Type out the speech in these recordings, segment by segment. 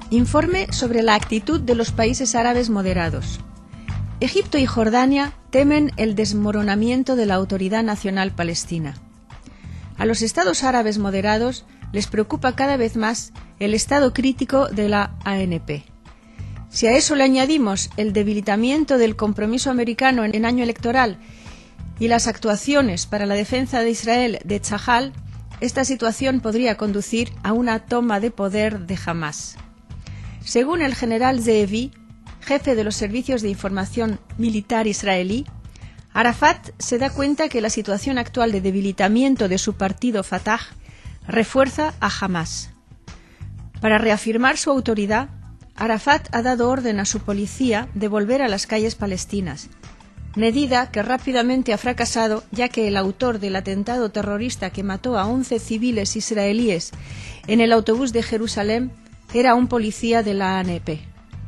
Informe sobre la actitud de los países árabes moderados. Egipto y Jordania temen el desmoronamiento de la Autoridad Nacional Palestina. A los estados árabes moderados les preocupa cada vez más el estado crítico de la ANP. Si a eso le añadimos el debilitamiento del compromiso americano en año electoral y las actuaciones para la defensa de Israel de Tzahal, esta situación podría conducir a una toma de poder de Hamás. Según el general Zeevi, jefe de los servicios de información militar israelí, Arafat se da cuenta que la situación actual de debilitamiento de su partido Fatah refuerza a Hamás. Para reafirmar su autoridad, Arafat ha dado orden a su policía de volver a las calles palestinas, medida que rápidamente ha fracasado ya que el autor del atentado terrorista que mató a 11 civiles israelíes en el autobús de Jerusalén era un policía de la ANP.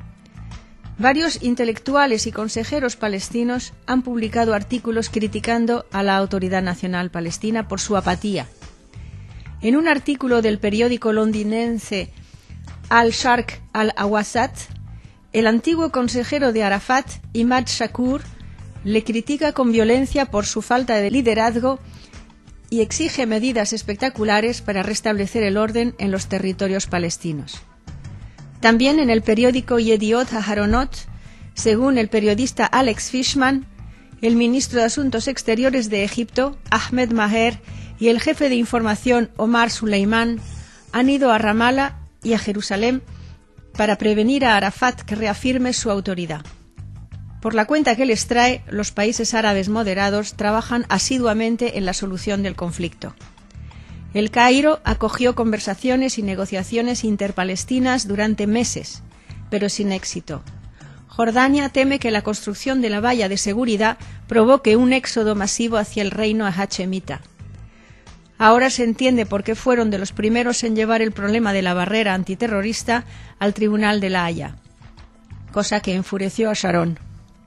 Varios intelectuales y consejeros palestinos han publicado artículos criticando a la Autoridad Nacional Palestina por su apatía. En un artículo del periódico londinense Al-Sharq Al-Awsat, el antiguo consejero de Arafat, Imad Shakur, le critica con violencia por su falta de liderazgo y exige medidas espectaculares para restablecer el orden en los territorios palestinos. También en el periódico Yediot Aharonot, según el periodista Alex Fishman, el ministro de Asuntos Exteriores de Egipto, Ahmed Maher, y el jefe de información, Omar Suleiman, han ido a Ramallah y a Jerusalén para prevenir a Arafat que reafirme su autoridad. Por la cuenta que les trae, los países árabes moderados trabajan asiduamente en la solución del conflicto. El Cairo acogió conversaciones y negociaciones interpalestinas durante meses, pero sin éxito. Jordania teme que la construcción de la valla de seguridad provoque un éxodo masivo hacia el reino hachemita. Ahora se entiende por qué fueron de los primeros en llevar el problema de la barrera antiterrorista al Tribunal de la Haya, cosa que enfureció a Sharon.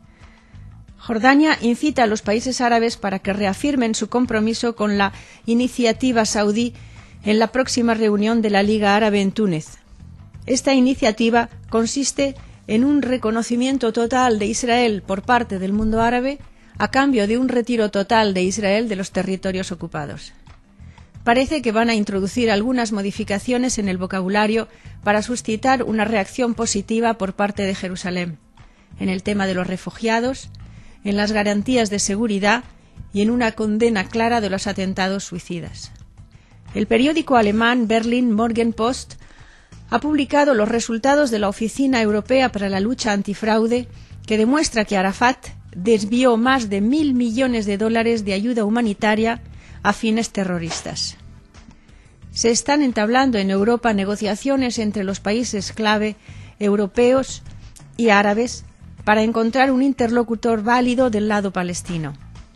Jordania incita a los países árabes para que reafirmen su compromiso con la iniciativa saudí en la próxima reunión de la Liga Árabe en Túnez. Esta iniciativa consiste en un reconocimiento total de Israel por parte del mundo árabe a cambio de un retiro total de Israel de los territorios ocupados. Parece que van a introducir algunas modificaciones en el vocabulario para suscitar una reacción positiva por parte de Jerusalén, en el tema de los refugiados, en las garantías de seguridad y en una condena clara de los atentados suicidas. El periódico alemán Berlin Morgenpost ha publicado los resultados de la Oficina Europea para la Lucha Antifraude, que demuestra que Arafat desvió más de $1.000 millones de ayuda humanitaria a fines terroristas. Se están entablando en Europa negociaciones entre los países clave europeos y árabes para encontrar un interlocutor válido del lado palestino.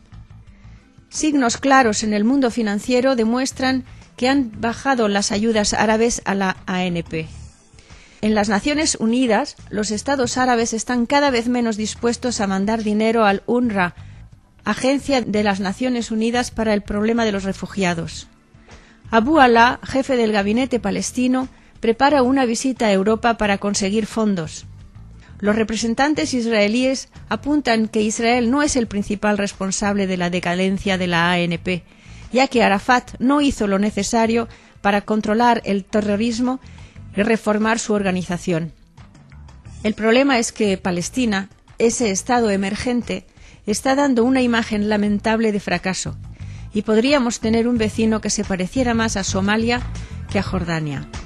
Signos claros en el mundo financiero demuestran que han bajado las ayudas árabes a la ANP. En las Naciones Unidas, los estados árabes están cada vez menos dispuestos a mandar dinero al UNRWA, Agencia de las Naciones Unidas para el Problema de los Refugiados. Abu Alá, jefe del gabinete palestino, prepara una visita a Europa para conseguir fondos. Los representantes israelíes apuntan que Israel no es el principal responsable de la decadencia de la ANP, ya que Arafat no hizo lo necesario para controlar el terrorismo y reformar su organización. El problema es que Palestina, ese estado emergente, está dando una imagen lamentable de fracaso, y podríamos tener un vecino que se pareciera más a Somalia que a Jordania.